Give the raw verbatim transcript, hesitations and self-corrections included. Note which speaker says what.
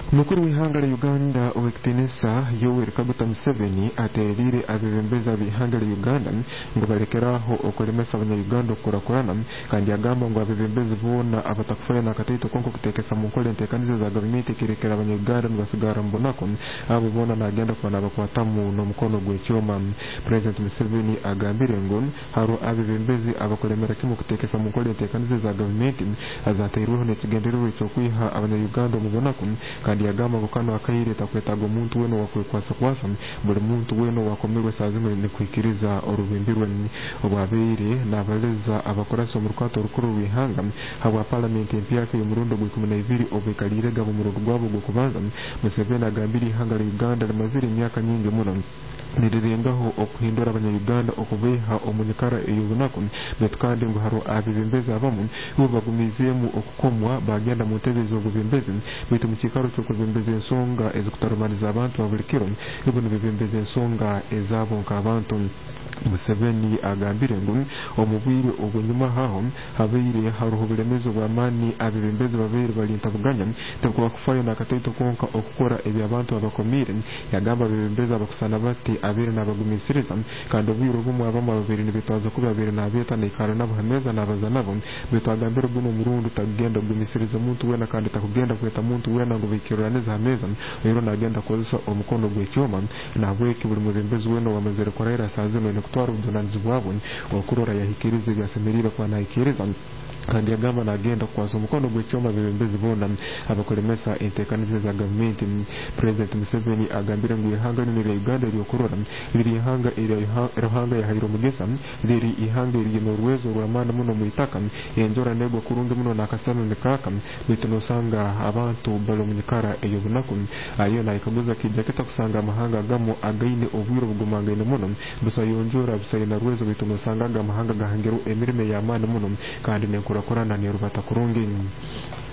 Speaker 1: Mukuru w'ihanga la Uganda Uwekitinesa Yoweri Kaguta Museveni atererire abebembeza b'ihanga la Uganda ngo barekeraho okulemesa abanyayuganda okukurakurana kandi agamba ngo abebembezi boona abatakufanya n'akateito konko kuteekesa mu nkola enteekaniza za gavumenti ekirekera abanyayuganda nibasigara mu bunako abo boona n'agenda kuba nabakwatamu n'omukono gw'ekyoma. President Museveni agambire ngo haro abebembezi abakulemera kimu kuteekesa mu nkola enteekaniza za gavumenti azateirweho n'ekigendererwa eky'okwiha abanyayuganda mu bunako kandi yagamba ngo kano akaireta kwetaga omuntu weno wakwekwasa kwasa buli muntu weno wakomerwe saa zimwe nikwikiriza orubimbirwe obwabeire n'abaleza abakorasi omu rukwata orukuru rw'ihanga habwa palamenti empyaka y'omurundi gw'ikumi na ibiri obwekalire gabo murundi gwabo gw'okubanza. Museveni agambire ihanga la Uganda limazire emyaka nyingi muno nirirengaho okuhindura abanyayuganda okubeha omunyikara ey'obunaku betu kandi ngo haro abebembezi abamu bo bagumizeemu okukomwa bagenda mu ntebe z'obubembezi betu mu kikaro ky'okubembeza ensonga ezikutarumaniza abantu ba buli kiro ibo nibebembeza ensonga ezabo nk'abantu. Museveni agambire ngo omubwire obunyuma haho habeire haroho obulemezo bw'amaani abebembezi babeire balintabuganya tekubakufayo n'akateito konka okukora ebyo abantu abakomire. Yagamba abebembezi abakusana bati abeire n'abagumisiriza kandi obwire obumwe abamu ababeire nibetwaza kuba abeire n'abeeta naikara nabo hameza n'abaza nabo betu agambire guno omurundi tagenda kugumisiriza muntu wena kandi takugenda kweta muntu wena ngo bikiruraniza hameza rero nagenda kukozesa omukono gw'ekyoma nabweki buli mubembezi wena wamazire korera saa zino nekutwara obudunanizi bwabwe okurora yahikiriza ebyasemerire kuba nahikiriza kandi yagamba nagenda kwasa omukono gw'ekyoma abebembezi boona abakulemesa enteekaniza za gavumenti. President Museveni agambire ngu ihanga lino lya Uganda eryokurora liri ihanga erohanga yahaire omugisa liri ihanga erine orwezo rw'amaani muno mu itaka enjora negwa kurungi muno n'akasana nikaaka betu nosanga abantu bali omu nyikara ey'obunaku ariyo naikaguza kijja kitakusanga amahanga agamu againe obwire obugumangaine muno busa yonjora busa ina rwezo betu nosanga aga amahanga gahangiro emirimo y'amaani muno kandi nenkurakurana nerubata kurungi.